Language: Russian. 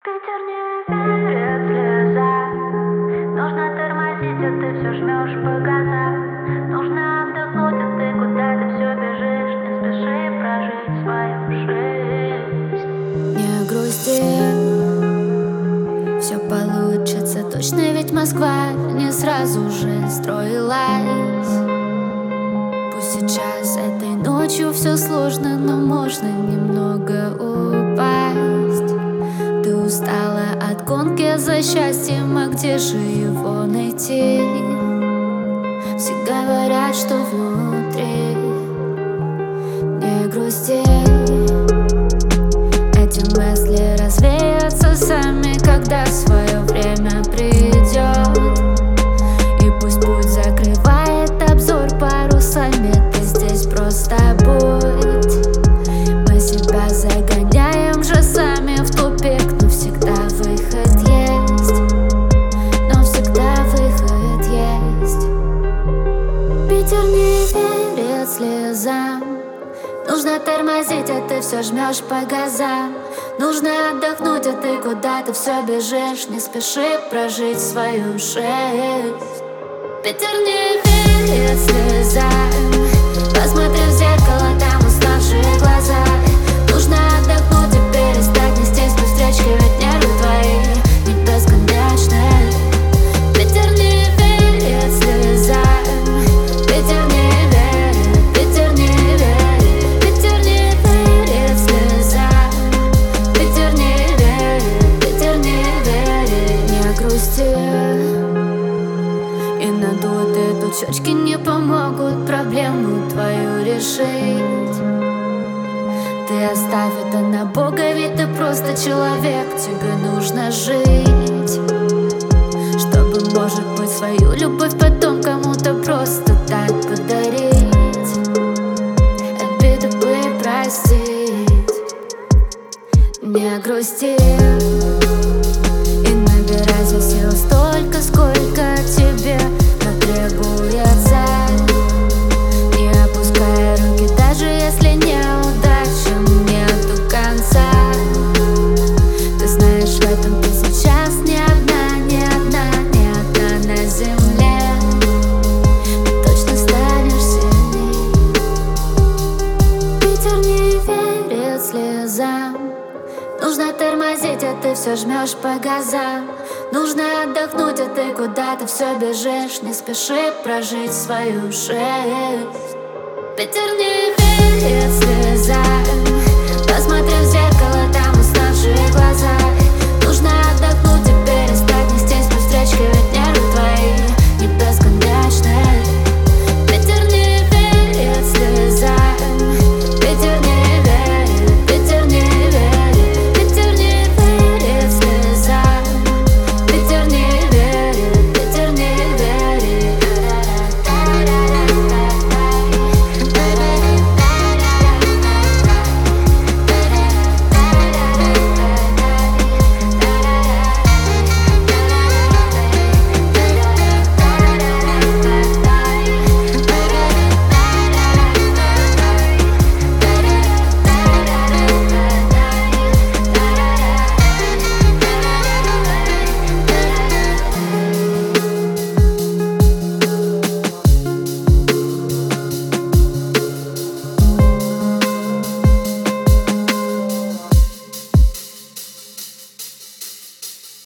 Ветер не верит слезам. Нужно тормозить, а ты все жмешь по газам. Нужно отдохнуть, а ты куда-то все бежишь. Не спеши прожить свою жизнь. Не грусти, все получится точно, ведь Москва не сразу же строилась. Пусть сейчас этой ночью все сложно, но можно немного упасть. Ты устала от гонки за счастьем, а где же его найти? Все говорят, что внутри. Не грусти, эти мысли развеются сами, когда свое время придет. И пусть путь закрывает обзор парусами, ты здесь просто будь. Мы себя загоняем же сами в тупик, но всегда выход есть. Но всегда выход есть. Ветер не верит слезам. Нужно тормозить, а ты все жмешь по газам. Нужно отдохнуть, а ты куда-то все бежишь. Не спеши прожить свою жизнь. Ветер не верит слезам. Посмотри в зеркало, там уставшие глаза. Нужно отдохнуть и перестать нестись по встречке, ведь нервы твои не бесконечны. Ветер не верит слезам. Ветер не верит, ветер не верит. Ветер не верит слезам. Ветер не верит, ветер не верит. Не грусти, и надутые тучочки не помогут проблему твою решить. Ты оставь это на Бога, ведь ты просто человек, тебе нужно жить. Чтобы, может быть, свою любовь потом кому-то просто так подарить. Обиду бы простить. Не грусти и набирайся сил столько, сколько тебе потребуется. Не опускай руки, даже если неудачам нету конца. Ты знаешь, в этом ты сейчас не одна, не одна, не одна на земле. Ты точно станешь сильней. Ветер не верит слезам. Нужно тормозить, а ты все жмешь по газам. Нужно отдохнуть, а ты куда-то все бежишь. Не спеши прожить свою жизнь. Ветер не верит слезам. Посмотри в зеркало, там уставшие глаза.